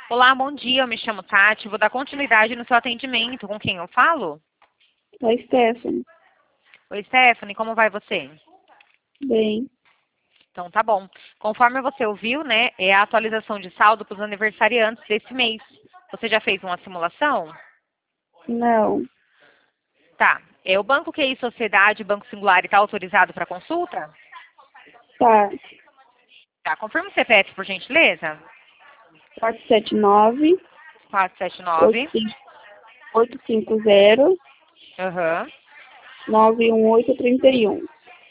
Olá, bom dia. Eu me chamo Tati. Vou dar continuidade no seu atendimento. Com quem eu falo? Oi, Stephanie. Oi, Stephanie. Como vai você? Bem, Então, tá bom. Conforme você ouviu, né, é a atualização de saldo para os aniversariantes desse mês. Você já fez uma simulação? não. Tá. É o Banco QI Sociedade, Banco Singular, está autorizado para consulta? Tá. Tá. Confirma o CPF, por gentileza. 479 479. 850 Aham. 91831.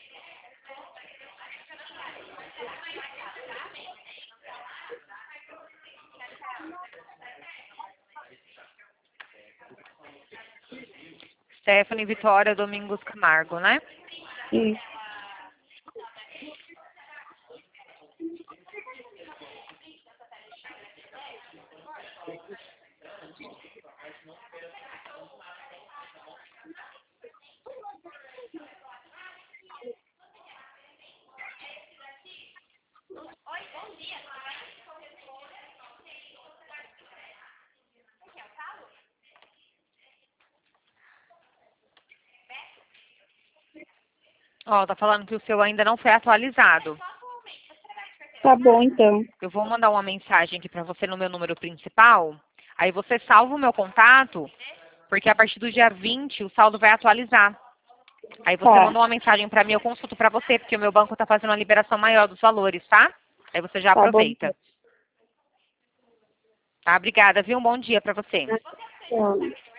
Stephanie Vitória Domingos Camargo, né? Isso. Ó, tá falando que o seu ainda não foi atualizado. Tá bom, então. Eu vou mandar uma mensagem aqui para você no meu número principal. Aí você salva o meu contato, porque a partir do dia 20 o saldo vai atualizar. Aí você Tá. manda uma mensagem para mim, eu consulto para você, porque o meu banco tá fazendo uma liberação maior dos valores, tá? Aí você já Tá bom. aproveita. Tá? Obrigada, viu? Um bom dia para você. Tchau.